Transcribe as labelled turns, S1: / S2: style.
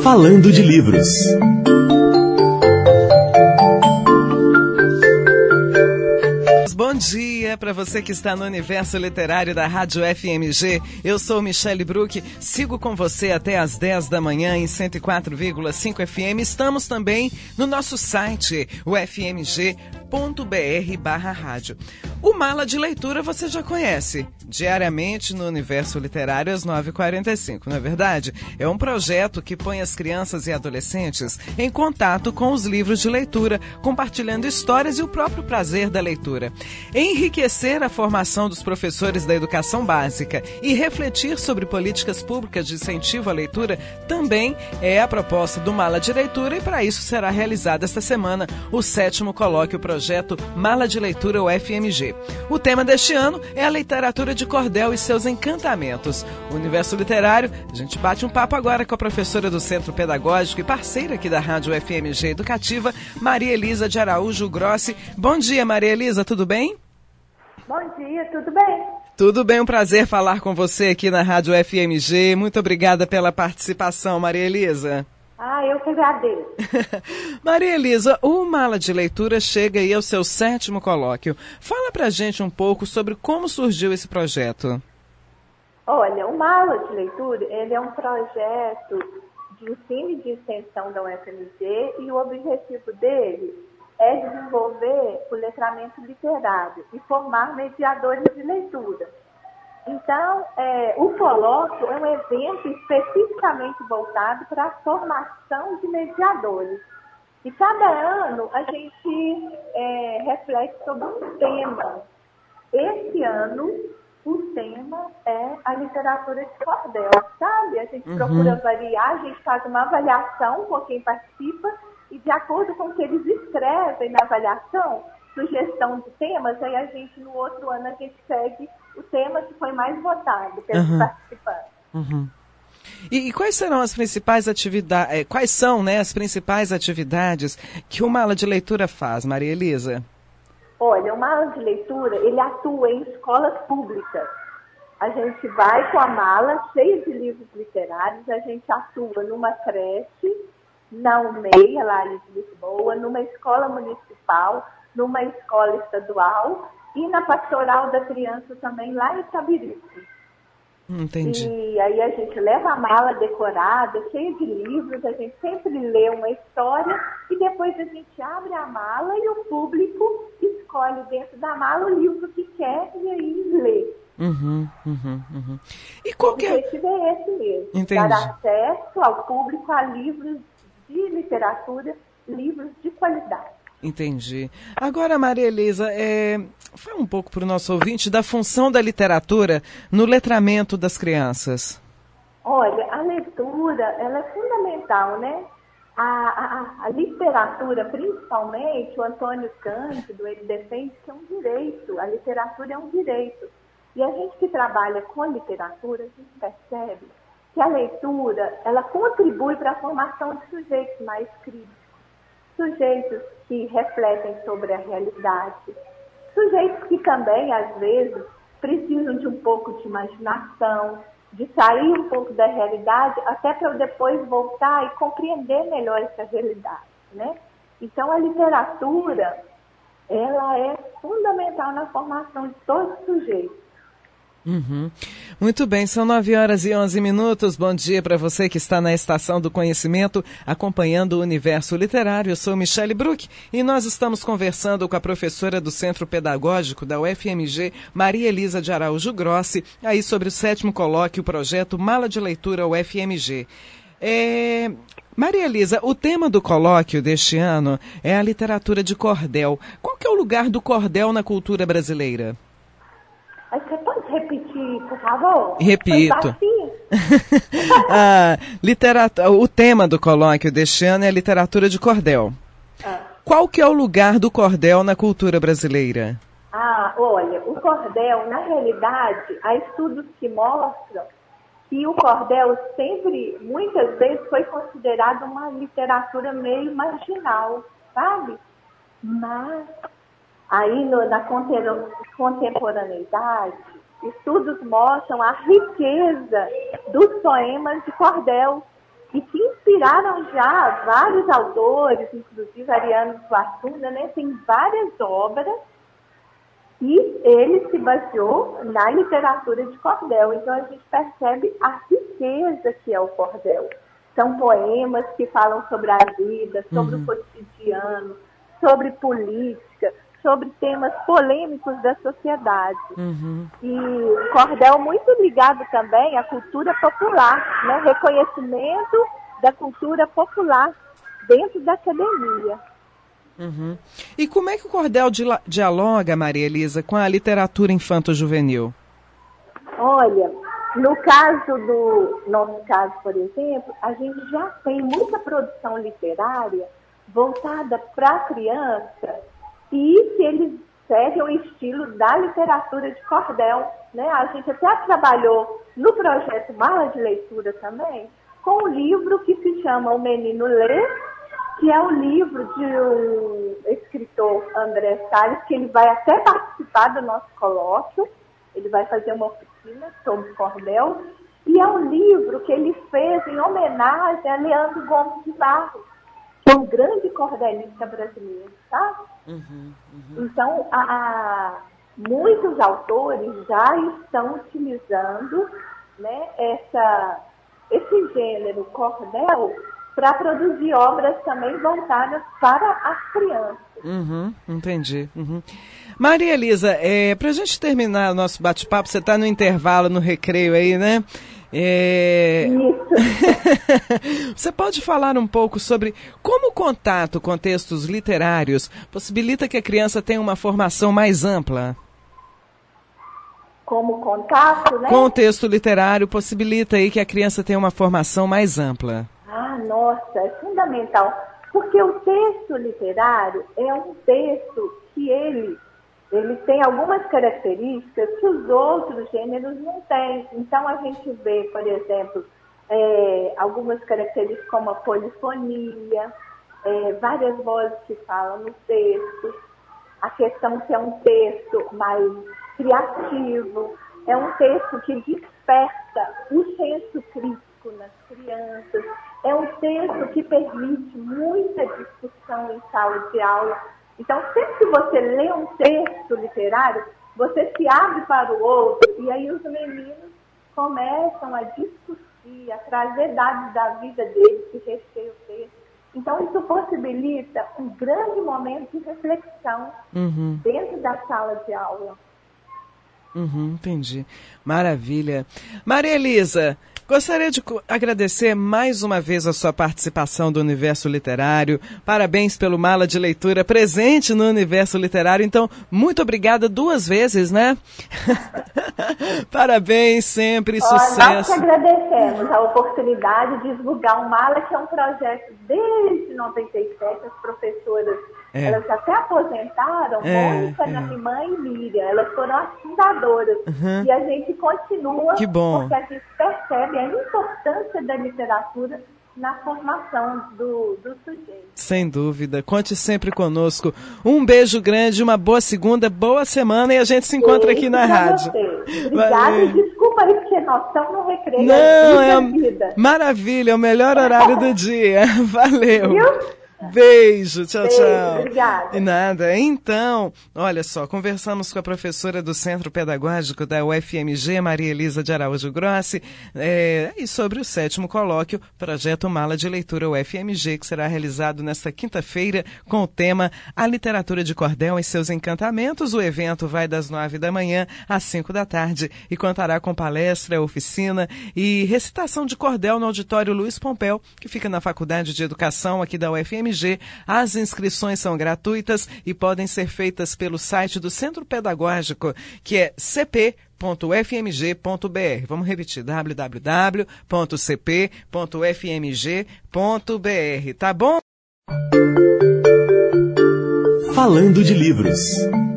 S1: Falando de Livros.
S2: Bom dia para você que está no universo literário da Rádio FMG. Eu sou Michele Bruck, sigo com você até às 10 da manhã em 104,5 FM. Estamos também no nosso site, o fmg.br/rádio. O Mala de Leitura você já conhece, diariamente no universo literário às 9h45, não é verdade? É um projeto que põe as crianças e adolescentes em contato com os livros de leitura, compartilhando histórias e o próprio prazer da leitura. Enriquecer a formação dos professores da educação básica e refletir sobre políticas públicas de incentivo à leitura também é a proposta do Mala de Leitura, e para isso será realizado esta semana o 7º colóquio projeto Mala de Leitura UFMG. O tema deste ano é a literatura de cordel e seus encantamentos. O universo literário, a gente bate um papo agora com a professora do Centro Pedagógico e parceira aqui da Rádio FMG Educativa, Maria Elisa de Araújo Grossi. Bom dia, Maria Elisa, tudo bem?
S3: Bom dia, tudo bem?
S2: Tudo bem, um prazer falar com você aqui na Rádio FMG. Muito obrigada pela participação, Maria Elisa.
S3: Eu que agradeço.
S2: Maria Elisa, o Mala de Leitura chega aí ao seu 7º colóquio. Fala pra gente um pouco sobre como surgiu esse projeto.
S3: Olha, o Mala de Leitura, ele é um projeto de ensino e de extensão da UFMG, e o objetivo dele é desenvolver o letramento literário e formar mediadores de leitura. Então, o colóquio é um evento especificamente voltado para a formação de mediadores. E cada ano a gente reflete sobre um tema. Esse ano, o tema é a literatura de cordel, sabe? A gente procura variar, a gente faz uma avaliação com quem participa, e de acordo com o que eles escrevem na avaliação, sugestão de temas, aí a gente, no outro ano, a gente segue o tema que foi mais votado pelos participantes.
S2: E quais serão as principais atividades, quais são, né, as principais atividades que o Mala de Leitura faz, Maria Elisa?
S3: Olha, o Mala de Leitura, ele atua em escolas públicas. A gente vai com a mala cheia de livros literários, a gente atua numa creche, na UMEA, lá de Lisboa, numa escola municipal, numa escola estadual e na Pastoral da Criança também, lá em Itabiripe.
S2: Entendi.
S3: E aí a gente leva a mala decorada, cheia de livros, a gente sempre lê uma história e depois a gente abre a mala e o público escolhe dentro da mala o livro que quer e aí lê.
S2: E qual que é?
S3: O objetivo é esse mesmo,
S2: Entendi.
S3: dar acesso ao público a livros de literatura, livros de qualidade.
S2: Entendi. Agora, Maria Elisa, fala um pouco para o nosso ouvinte da função da literatura no letramento das crianças.
S3: Olha, a leitura, ela é fundamental, né? A literatura, principalmente, o Antônio Cândido, ele defende que é um direito, a literatura é um direito. E a gente que trabalha com literatura, a gente percebe que a leitura, ela contribui para a formação de sujeitos mais críticos, sujeitos que refletem sobre a realidade, sujeitos que também, às vezes, precisam de um pouco de imaginação, de sair um pouco da realidade, até para depois voltar e compreender melhor essa realidade, né? Então, a literatura, ela é fundamental na formação de todos os sujeitos.
S2: Muito bem, são 9h11. Bom dia para você que está na Estação do Conhecimento, acompanhando o universo literário. Eu sou Michele Bruck e nós estamos conversando com a professora do Centro Pedagógico da UFMG, Maria Elisa de Araújo Grossi, aí sobre o 7º colóquio, o projeto Mala de Leitura UFMG. Maria Elisa, o tema do colóquio deste ano é a literatura de cordel. Qual que é o lugar do cordel na cultura brasileira?
S3: Você pode repetir, por favor?
S2: Repito. O tema do colóquio deste ano é a literatura de cordel. Qual que é o lugar do cordel na cultura brasileira?
S3: Olha, o cordel, na realidade, há estudos que mostram que o cordel sempre, muitas vezes, foi considerado uma literatura meio marginal, sabe? Mas aí na contemporaneidade, estudos mostram a riqueza dos poemas de cordel, e que inspiraram já vários autores, inclusive Ariano Suassuna, né? Tem várias obras e ele se baseou na literatura de cordel. Então a gente percebe a riqueza que é o cordel. São poemas que falam sobre a vida, sobre o cotidiano, sobre política, sobre temas polêmicos da sociedade. E o cordel muito ligado também à cultura popular, né? Reconhecimento da cultura popular dentro da academia.
S2: E como é que o cordel dialoga, Maria Elisa, com a literatura infanto-juvenil?
S3: Olha, no caso do nosso caso, por exemplo, a gente já tem muita produção literária voltada para a criança e que eles seguem o estilo da literatura de cordel, né? A gente até trabalhou no projeto Mala de Leitura também, com um livro que se chama O Menino Lê, que é um livro de um escritor, André Salles, que ele vai até participar do nosso colóquio, ele vai fazer uma oficina sobre cordel, e é um livro que ele fez em homenagem a Leandro Gomes de Barros, que é um grande cordelista brasileiro, tá? Então, muitos autores já estão utilizando, né, esse gênero cordel para produzir obras também voltadas para as crianças.
S2: Entendi. Maria Elisa, para a gente terminar o nosso bate-papo, você está no intervalo, no recreio aí, né?
S3: Isso.
S2: Você pode falar um pouco sobre como o contato com textos literários possibilita que a criança tenha uma formação mais ampla?
S3: Como contato, né?
S2: Com o texto literário possibilita aí que a criança tenha uma formação mais ampla.
S3: Nossa, é fundamental. Porque o texto literário é um texto que ele tem algumas características que os outros gêneros não têm. Então, a gente vê, por exemplo, algumas características como a polifonia, várias vozes que falam no texto, a questão que é um texto mais criativo, é um texto que desperta o senso crítico nas crianças, é um texto que permite muita discussão em sala de aula. Então, sempre que você lê um texto literário, você se abre para o outro, e aí os meninos começam a discutir, a trazer dados da vida deles que recheiam o texto. Então, isso possibilita um grande momento de reflexão dentro da sala de aula.
S2: Entendi. Maravilha. Maria Elisa, gostaria de agradecer mais uma vez a sua participação do Universo Literário. Parabéns pelo Mala de Leitura presente no Universo Literário. Então, muito obrigada 2 vezes, né? Parabéns sempre, sucesso.
S3: Nós que agradecemos a oportunidade de divulgar o Mala, que é um projeto desde 97, as professoras, elas até aposentaram, Mônica, Narimã e Líria, elas foram as fundadoras. E a gente continua,
S2: que bom,
S3: porque a gente percebe a importância da literatura na formação do sujeito.
S2: Sem dúvida. Conte sempre conosco. Um beijo grande, uma boa segunda, boa semana e a gente se encontra aqui na rádio.
S3: Obrigada e desculpa aí porque nós estamos no recreio.
S2: Não, maravilha, é o melhor horário do dia. Valeu.
S3: Viu?
S2: Beijo, tchau, tchau.
S3: Obrigada.
S2: E nada. Então, olha só, conversamos com a professora do Centro Pedagógico da UFMG, Maria Elisa de Araújo Grossi, e sobre o 7º colóquio, Projeto Mala de Leitura UFMG, que será realizado nesta quinta-feira com o tema A Literatura de Cordel e seus Encantamentos. O evento vai das 9 da manhã às 5 da tarde e contará com palestra, oficina e recitação de cordel no auditório Luiz Pompeu, que fica na Faculdade de Educação aqui da UFMG. As inscrições são gratuitas e podem ser feitas pelo site do Centro Pedagógico, que é cp.ufmg.br. Vamos repetir, www.cp.ufmg.br, tá bom?
S1: Falando de livros.